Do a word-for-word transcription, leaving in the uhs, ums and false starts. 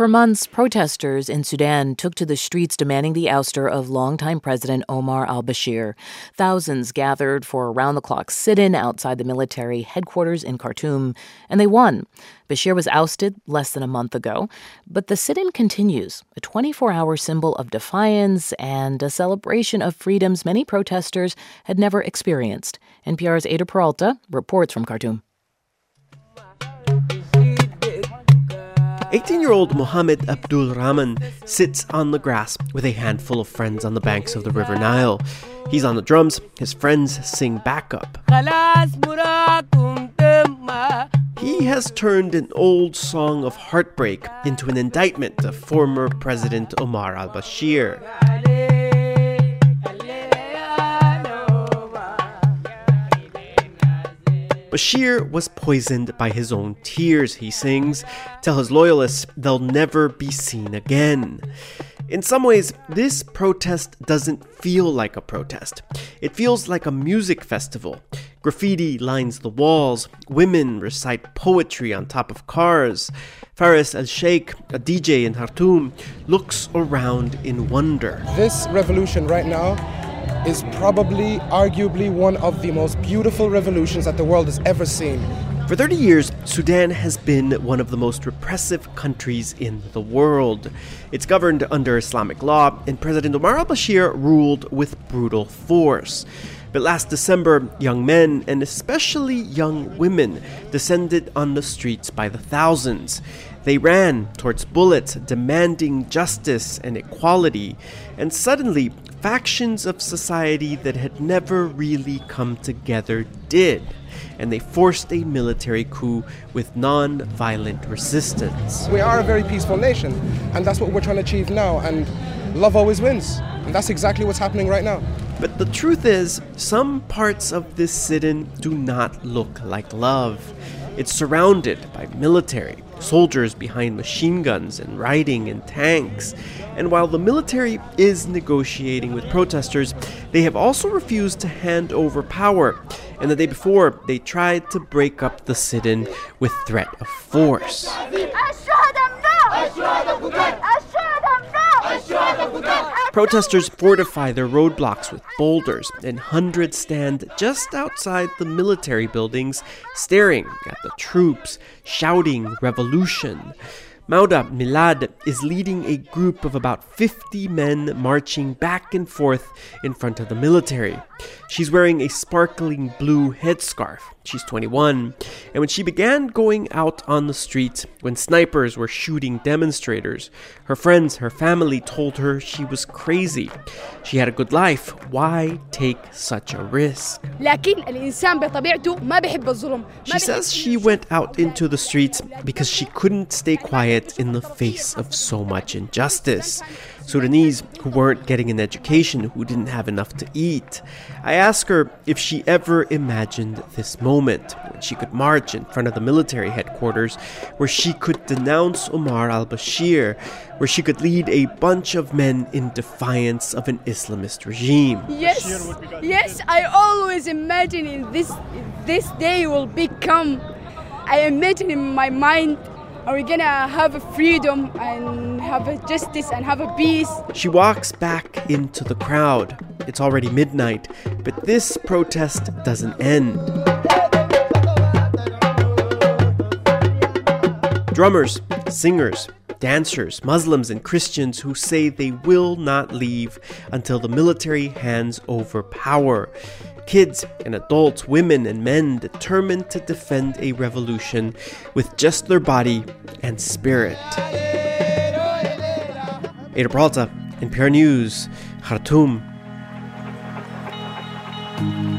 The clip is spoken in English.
For months, protesters in Sudan took to the streets demanding the ouster of longtime President Omar al-Bashir. Thousands gathered for a round-the-clock sit-in outside the military headquarters in Khartoum, and they won. Bashir was ousted less than a month ago, but the sit-in continues, a twenty-four hour symbol of defiance and a celebration of freedoms many protesters had never experienced. N P R's Ada Peralta reports from Khartoum. eighteen-year-old Mohammed Abdul Rahman sits on the grass with a handful of friends on the banks of the River Nile. He's on the drums. His friends sing backup. He has turned an old song of heartbreak into an indictment of former President Omar al-Bashir. Bashir was poisoned by his own tears, he sings. Tell his loyalists they'll never be seen again. In some ways, this protest doesn't feel like a protest. It feels like a music festival. Graffiti lines the walls. Women recite poetry on top of cars. Faris Al-Sheikh, a D J in Khartoum, looks around in wonder. This revolution right now is probably, arguably, one of the most beautiful revolutions that the world has ever seen. For thirty years, Sudan has been one of the most repressive countries in the world. It's governed under Islamic law, and President Omar al-Bashir ruled with brutal force. But last December, young men, and especially young women, descended on the streets by the thousands. They ran towards bullets, demanding justice and equality. And suddenly, factions of society that had never really come together did. And they forced a military coup with non-violent resistance. We are a very peaceful nation, and that's what we're trying to achieve now. And love always wins. And that's exactly what's happening right now. But the truth is, some parts of this sit-in do not look like love. It's surrounded by military, soldiers behind machine guns and riding in tanks. And while the military is negotiating with protesters, they have also refused to hand over power. And the day before, they tried to break up the sit-in with threat of force. Protesters fortify their roadblocks with boulders, and hundreds stand just outside the military buildings, staring at the troops, shouting revolution. Mauda Milad is leading a group of about fifty men marching back and forth in front of the military. She's wearing a sparkling blue headscarf. She's twenty-one, and when she began going out on the street when snipers were shooting demonstrators, her friends, her family told her she was crazy. She had a good life. Why take such a risk? She says she went out into the streets because she couldn't stay quiet in the face of so much injustice. Sudanese who weren't getting an education, who didn't have enough to eat. I asked her if she ever imagined this moment when she could march in front of the military headquarters, where she could denounce Omar al-Bashir, where she could lead a bunch of men in defiance of an Islamist regime. Yes, yes, I always imagine this, this day will become, I imagine in my mind, are we gonna have a freedom and have a justice and have a peace? She walks back into the crowd. It's already midnight, but this protest doesn't end. Drummers, singers, dancers, Muslims and Christians who say they will not leave until the military hands over power. Kids and adults, women and men determined to defend a revolution with just their body and spirit. Ada Peralta, N P R News, Khartoum.